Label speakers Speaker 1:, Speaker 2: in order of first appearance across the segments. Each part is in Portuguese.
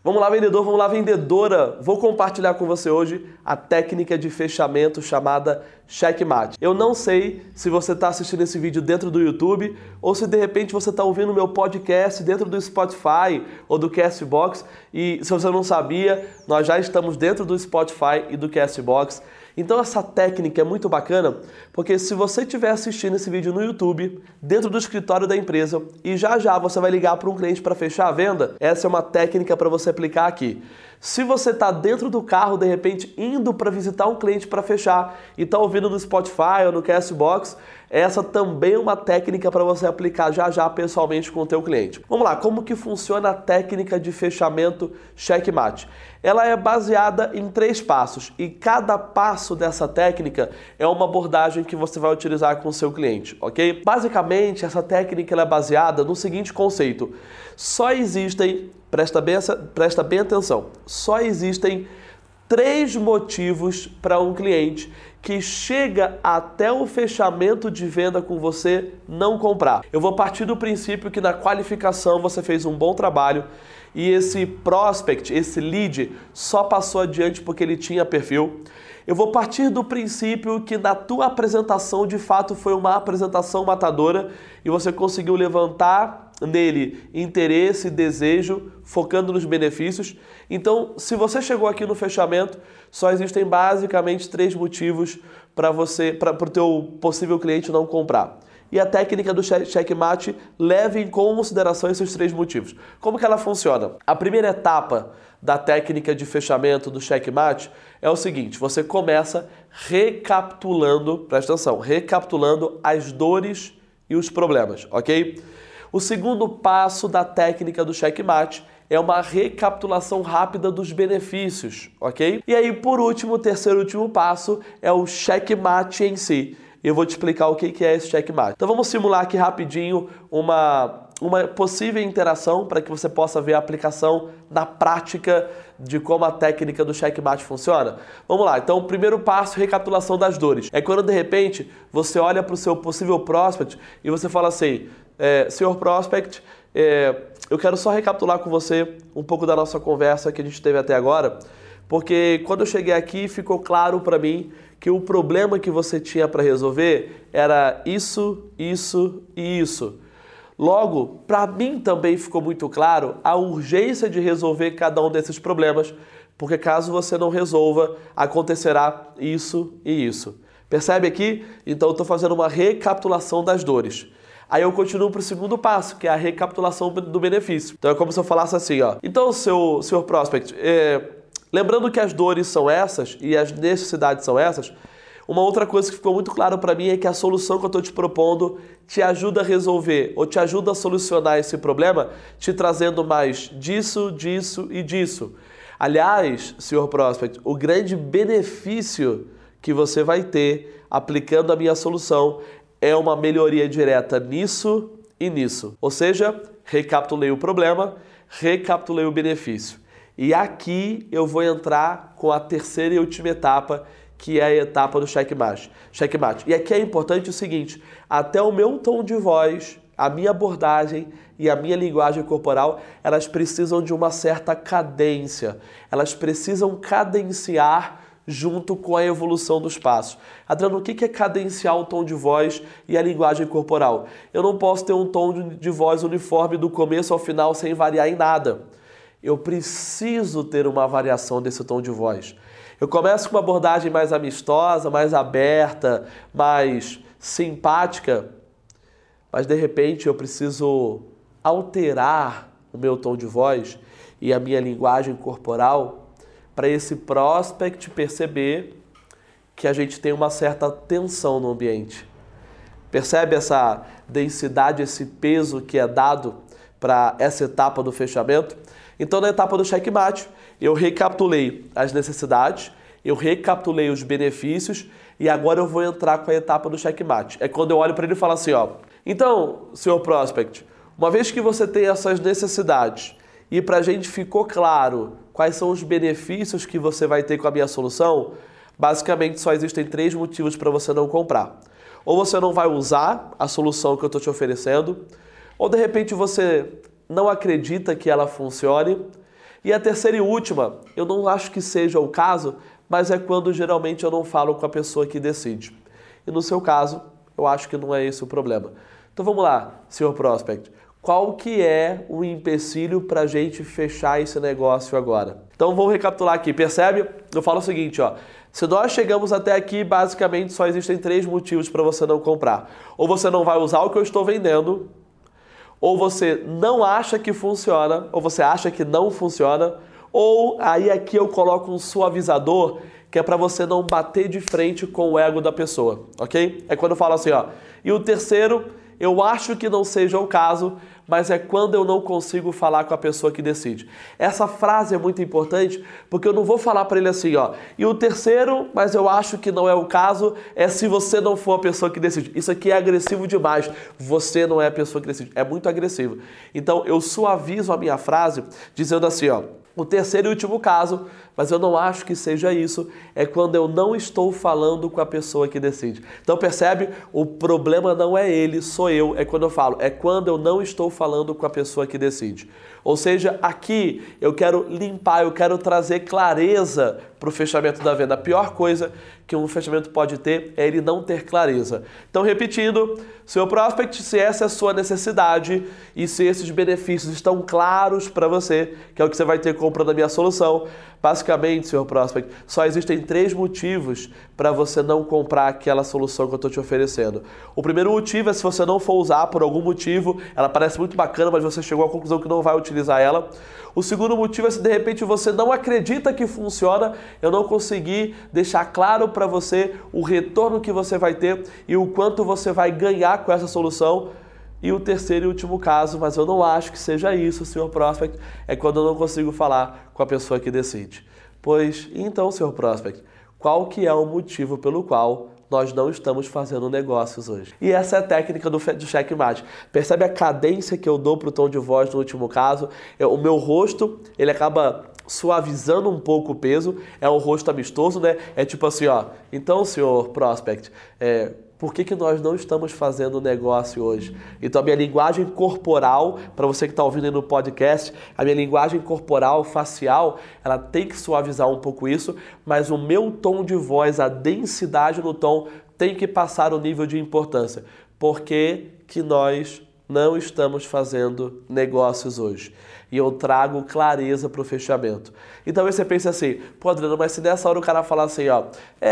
Speaker 1: Vamos lá, vendedor, vamos lá, vendedora. Vou compartilhar com você hoje a técnica de fechamento chamada Checkmate. Eu não sei se você está assistindo esse vídeo dentro do YouTube ou se de repente você está ouvindo meu podcast dentro do Spotify ou do Castbox. E se você não sabia, nós já estamos dentro do Spotify e do Castbox. Então essa técnica é muito bacana, porque se você estiver assistindo esse vídeo no YouTube, dentro do escritório da empresa, e já você vai ligar para um cliente para fechar a venda, essa é uma técnica para você aplicar aqui. Se você está dentro do carro, de repente, indo para visitar um cliente para fechar e está ouvindo no Spotify ou no Castbox, essa também é uma técnica para você aplicar já pessoalmente com o teu cliente. Vamos lá, como que funciona a técnica de fechamento Checkmate? Ela é baseada em 3 passos e cada passo dessa técnica é uma abordagem que você vai utilizar com o seu cliente, ok? Basicamente, essa técnica ela é baseada no seguinte conceito: só existem, presta bem atenção, só existem 3 motivos para um cliente que chega até o fechamento de venda com você não comprar. Eu vou partir do princípio que na qualificação você fez um bom trabalho e esse prospect, esse lead, só passou adiante porque ele tinha perfil. Eu vou partir do princípio que na tua apresentação de fato foi uma apresentação matadora e você conseguiu levantar nele interesse, desejo, focando nos benefícios. Então, se você chegou aqui no fechamento, só existem basicamente 3 motivos para o teu possível cliente não comprar. E a técnica do Checkmate leva em consideração esses 3 motivos. Como que ela funciona? A primeira etapa da técnica de fechamento do Checkmate é o seguinte: você começa recapitulando, presta atenção, recapitulando as dores e os problemas, ok? O segundo passo da técnica do Checkmate é uma recapitulação rápida dos benefícios, ok? E aí, por último, o terceiro e último passo é o checkmate em si. Eu vou te explicar o que é esse checkmate. Então vamos simular aqui rapidinho uma possível interação para que você possa ver a aplicação na prática de como a técnica do checkmate funciona. Vamos lá, então o primeiro passo, recapitulação das dores. É quando de repente você olha para o seu possível prospect e você fala assim: senhor prospect, eu quero só recapitular com você um pouco da nossa conversa que a gente teve até agora, porque quando eu cheguei aqui ficou claro para mim que o problema que você tinha para resolver era isso, isso e isso. Logo, para mim também ficou muito claro a urgência de resolver cada um desses problemas, porque caso você não resolva, acontecerá isso e isso. Percebe aqui? Então eu estou fazendo uma recapitulação das dores. Aí eu continuo para o segundo passo, que é a recapitulação do benefício. Então é como se eu falasse assim, ó. Então, senhor prospect, lembrando que as dores são essas e as necessidades são essas, uma outra coisa que ficou muito claro para mim é que a solução que eu estou te propondo te ajuda a resolver ou te ajuda a solucionar esse problema, te trazendo mais disso, disso e disso. Aliás, senhor prospect, o grande benefício que você vai ter aplicando a minha solução é uma melhoria direta nisso e nisso. Ou seja, recapitulei o problema, recapitulei o benefício. E aqui eu vou entrar com a terceira e última etapa, que é a etapa do checkmate. E aqui é importante o seguinte: até o meu tom de voz, a minha abordagem e a minha linguagem corporal, elas precisam de uma certa cadência. Elas precisam cadenciar junto com a evolução dos passos. Adriano, o que é cadenciar o tom de voz e a linguagem corporal? Eu não posso ter um tom de voz uniforme do começo ao final sem variar em nada. Eu preciso ter uma variação desse tom de voz. Eu começo com uma abordagem mais amistosa, mais aberta, mais simpática, mas de repente eu preciso alterar o meu tom de voz e a minha linguagem corporal para esse prospect perceber que a gente tem uma certa tensão no ambiente. Percebe essa densidade, esse peso que é dado para essa etapa do fechamento? Então, na etapa do checkmate, eu recapitulei as necessidades, eu recapitulei os benefícios e agora eu vou entrar com a etapa do checkmate. É quando eu olho para ele e falo assim, ó: então, senhor prospect, uma vez que você tem essas necessidades e para a gente ficou claro quais são os benefícios que você vai ter com a minha solução, basicamente só existem 3 motivos para você não comprar. Ou você não vai usar a solução que eu estou te oferecendo, ou de repente você não acredita que ela funcione, E a terceira e última, eu não acho que seja o caso, mas é quando geralmente eu não falo com a pessoa que decide. E no seu caso, eu acho que não é esse o problema. Então vamos lá, senhor Prospect. Qual que é o empecilho para a gente fechar esse negócio agora? Então vamos recapitular aqui, percebe? Eu falo o seguinte, ó. Se nós chegamos até aqui, basicamente só existem 3 motivos para você não comprar. Ou você não vai usar o que eu estou vendendo, ou você não acha que funciona, ou você acha que não funciona, ou aí aqui eu coloco um suavizador, que é para você não bater de frente com o ego da pessoa, ok? É quando eu falo assim, ó. E o terceiro, eu acho que não seja o caso, mas é quando eu não consigo falar com a pessoa que decide. Essa frase é muito importante, porque eu não vou falar para ele assim, ó. E o terceiro, mas eu acho que não é o caso, é se você não for a pessoa que decide. Isso aqui é agressivo demais. Você não é a pessoa que decide. É muito agressivo. Então, eu suavizo a minha frase dizendo assim, ó. O terceiro e último caso, mas eu não acho que seja isso, é quando eu não estou falando com a pessoa que decide. Então percebe? O problema não é ele, sou eu, é quando eu falo, é quando eu não estou falando com a pessoa que decide. Ou seja, aqui eu quero limpar, eu quero trazer clareza para o fechamento da venda. A pior coisa que um fechamento pode ter é ele não ter clareza. Então, repetindo, seu prospect, se essa é a sua necessidade e se esses benefícios estão claros para você, que é o que você vai ter comprando a minha solução, basicamente, seu prospect, só existem 3 motivos para você não comprar aquela solução que eu estou te oferecendo. O primeiro motivo é se você não for usar por algum motivo, ela parece muito bacana, mas você chegou à conclusão que não vai utilizar ela. O segundo motivo é se de repente você não acredita que funciona, eu não consegui deixar claro para você o retorno que você vai ter e o quanto você vai ganhar com essa solução. E o terceiro e último caso, mas eu não acho que seja isso, senhor Prospect, é quando eu não consigo falar com a pessoa que decide. Pois, então, senhor Prospect, qual que é o motivo pelo qual nós não estamos fazendo negócios hoje? E essa é a técnica do checkmate. Percebe a cadência que eu dou para o tom de voz no último caso? O meu rosto, ele acaba suavizando um pouco o peso, é um rosto amistoso, né? É tipo assim, ó, então, senhor Prospect, por que nós não estamos fazendo negócio hoje? Então a minha linguagem corporal, para você que está ouvindo aí no podcast, a minha linguagem corporal, facial, ela tem que suavizar um pouco isso, mas o meu tom de voz, a densidade no tom, tem que passar o nível de importância. Por que nós não estamos fazendo negócios hoje? E eu trago clareza para o fechamento. Então você pensa assim, pô, Adriano, mas se nessa hora o cara falar assim, ó,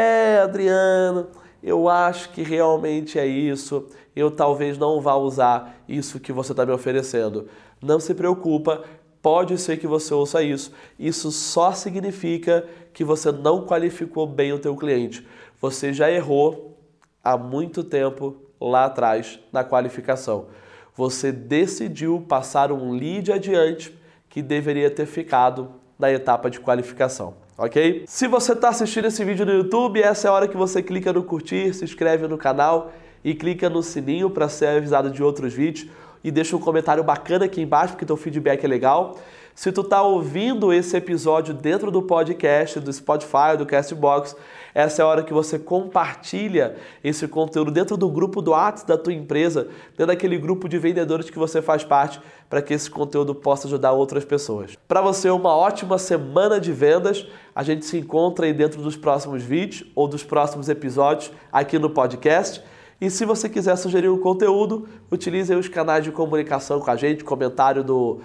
Speaker 1: Adriano, eu acho que realmente é isso, eu talvez não vá usar isso que você está me oferecendo. Não se preocupa, pode ser que você ouça isso. Isso só significa que você não qualificou bem o teu cliente. Você já errou há muito tempo lá atrás na qualificação. Você decidiu passar um lead adiante que deveria ter ficado na etapa de qualificação. Ok? Se você está assistindo esse vídeo no YouTube, essa é a hora que você clica no curtir, se inscreve no canal e clica no sininho para ser avisado de outros vídeos e deixa um comentário bacana aqui embaixo, porque teu feedback é legal. Se tu está ouvindo esse episódio dentro do podcast, do Spotify, do Castbox, essa é a hora que você compartilha esse conteúdo dentro do grupo do WhatsApp da tua empresa, dentro daquele grupo de vendedores que você faz parte, para que esse conteúdo possa ajudar outras pessoas. Para você, uma ótima semana de vendas. A gente se encontra aí dentro dos próximos vídeos ou dos próximos episódios aqui no podcast. E se você quiser sugerir um conteúdo, utilize aí os canais de comunicação com a gente, comentário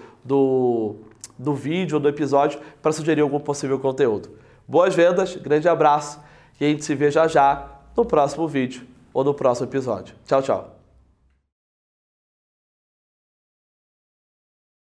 Speaker 1: do vídeo ou do episódio para sugerir algum possível conteúdo. Boas vendas, grande abraço e a gente se vê já no próximo vídeo ou no próximo episódio. Tchau, tchau.